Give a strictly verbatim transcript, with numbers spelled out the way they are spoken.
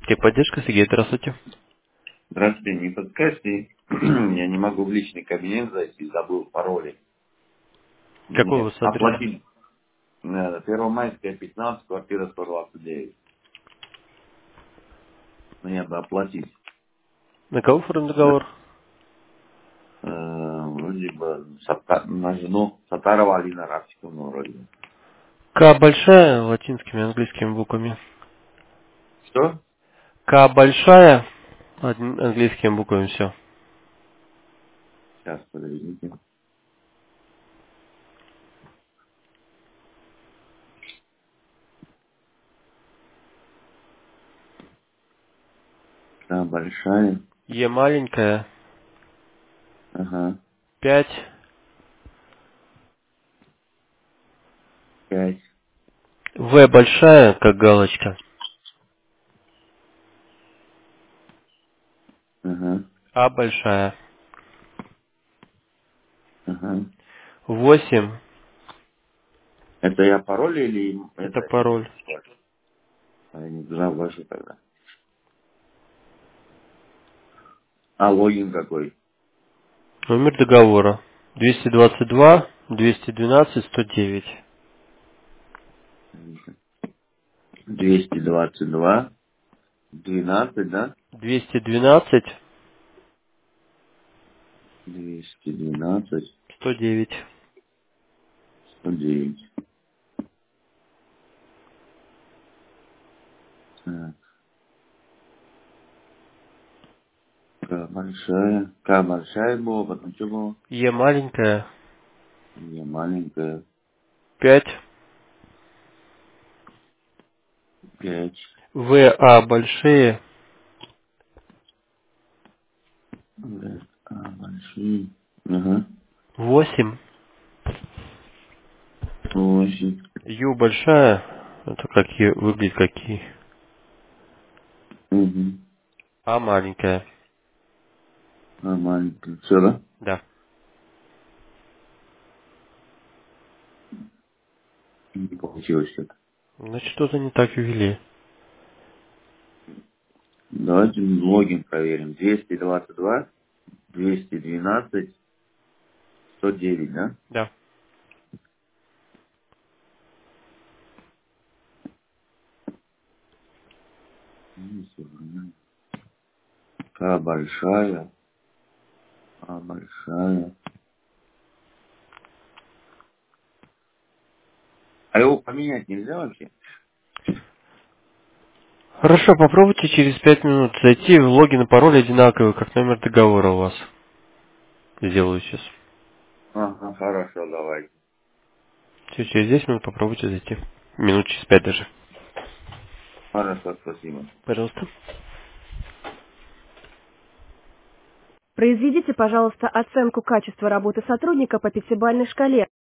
Техподдержка, Сергей, здравствуйте. Здравствуйте, не подскажете, я не могу в личный кабинет зайти, забыл пароли. Какой у Мне вас адрес? оплатить надо. Первомайская, пятнадцать, квартира сто двадцать девять. Мне бы оплатить. На кого оформлен Да. договор? Э, Вроде бы Сата- на жену Сатарова Алина Рафиковна вроде бы. К большая, латинскими, английскими буквами. Что? К большая, одни- английскими буквами все. Сейчас, подождите. Да, большая. Е маленькая, Ага. пять. Пять. В большая, как галочка. Ага. А большая. Ага. восемь. Это я пароль или им- Это это им? пароль. А я не знаю ваши тогда. А логин какой? Номер договора. двести двадцать два, двести двенадцать, сто девять. двести двадцать два. двенадцать, да? двести двенадцать, двести двенадцать, сто девять. сто девять. Так, К большая. К большая была, потом что было? Е маленькая, Я маленькая. пять. Пять. В А большие, Г, А большие. Ага. восемь. Восемь. Ю большая, это какие выглядит какие. Угу. А маленькая. А маленькая. Все, да? Да. Не получилось это. Значит, что-то не так ввели. Давайте логин проверим. двести двадцать два, двести двенадцать, сто девять, да? Да. Ну, всё, нормально. К большая. А большая. А его поменять нельзя вообще? Хорошо, попробуйте через пять минут зайти в логин и пароль одинаковый, как номер договора у вас. Сделаю сейчас. Ага, хорошо, давай. Все, через десять минут попробуйте зайти. Минут через пять даже. Хорошо, спасибо. Пожалуйста. Произведите, пожалуйста, оценку качества работы сотрудника по пятибалльной шкале.